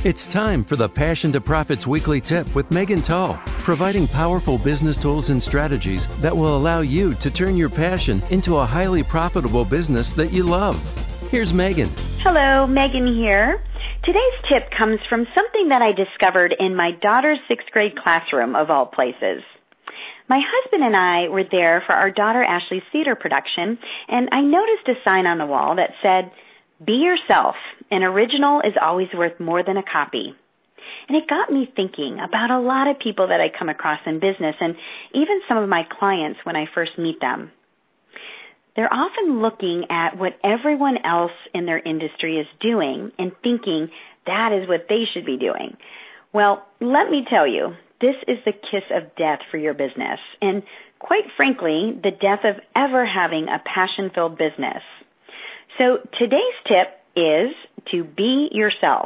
It's time for the Passion to Profits Weekly Tip with Megan Tull, providing powerful business tools and strategies that will allow you to turn your passion into a highly profitable business that you love. Here's Megan. Hello, Megan here. Today's tip comes from something that I discovered in my daughter's 6th grade classroom, of all places. My husband and I were there for our daughter Ashley's theater production, and I noticed a sign on the wall that said, "Be yourself. An original is always worth more than a copy." And it got me thinking about a lot of people that I come across in business and even some of my clients when I first meet them. They're often looking at what everyone else in their industry is doing and thinking that is what they should be doing. Well, let me tell you, this is the kiss of death for your business, and quite frankly, the death of ever having a passion-filled business. So today's tip is to be yourself.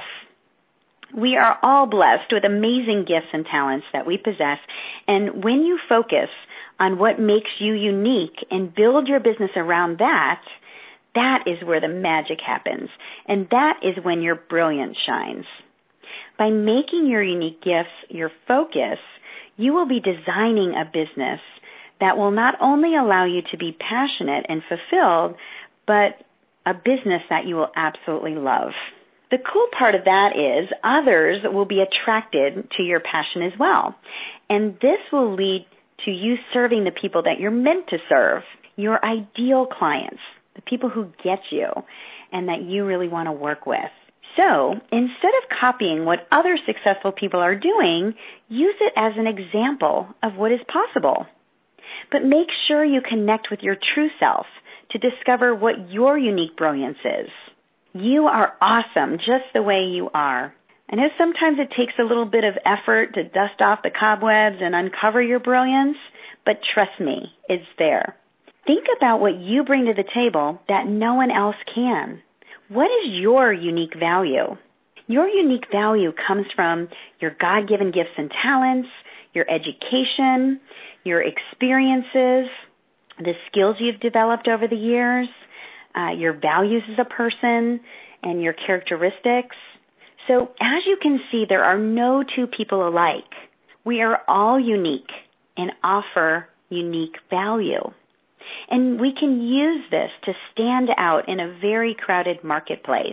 We are all blessed with amazing gifts and talents that we possess, and when you focus on what makes you unique and build your business around that, that is where the magic happens, and that is when your brilliance shines. By making your unique gifts your focus, you will be designing a business that will not only allow you to be passionate and fulfilled, but a business that you will absolutely love. The cool part of that is others will be attracted to your passion as well. And this will lead to you serving the people that you're meant to serve, your ideal clients, the people who get you and that you really want to work with. So instead of copying what other successful people are doing, use it as an example of what is possible. But make sure you connect with your true self to discover what your unique brilliance is. You are awesome just the way you are. I know sometimes it takes a little bit of effort to dust off the cobwebs and uncover your brilliance, but trust me, it's there. Think about what you bring to the table that no one else can. What is your unique value? Your unique value comes from your God-given gifts and talents, your education, your experiences, the skills you've developed over the years, your values as a person, and your characteristics. So as you can see, there are no two people alike. We are all unique and offer unique value. And we can use this to stand out in a very crowded marketplace.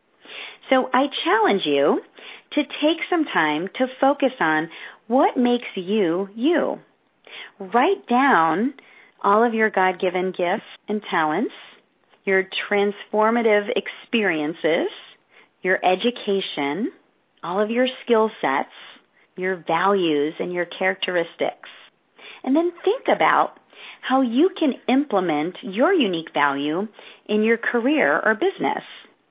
So I challenge you to take some time to focus on what makes you, you. Write down all of your God-given gifts and talents, your transformative experiences, your education, all of your skill sets, your values, and your characteristics. And then think about how you can implement your unique value in your career or business.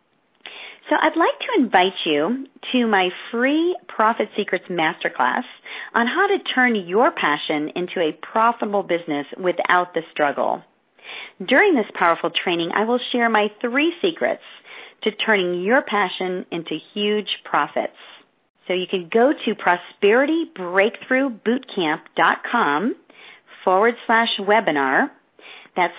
So I'd like to invite you to my free Profit Secrets Masterclass on how to turn your passion into a profitable business without the struggle. During this powerful training, I will share my 3 secrets to turning your passion into huge profits. So you can go to prosperitybreakthroughbootcamp.com/webinar. That's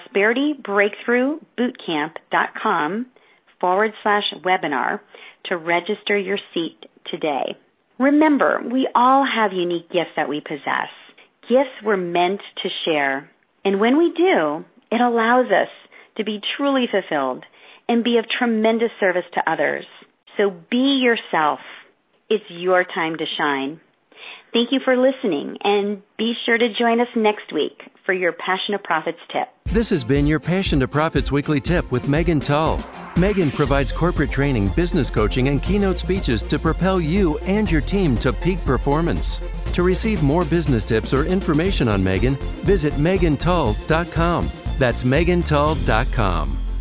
prosperitybreakthroughbootcamp.com/webinar to register your seat today. Remember, we all have unique gifts that we possess. Gifts we're meant to share. And when we do, it allows us to be truly fulfilled and be of tremendous service to others. So be yourself. It's your time to shine. Thank you for listening, and be sure to join us next week for your Passion to Profits tip. This has been your Passion to Profits Weekly Tip with Megan Tull. Megan provides corporate training, business coaching, and keynote speeches to propel you and your team to peak performance. To receive more business tips or information on Megan, visit megantull.com. That's megantull.com.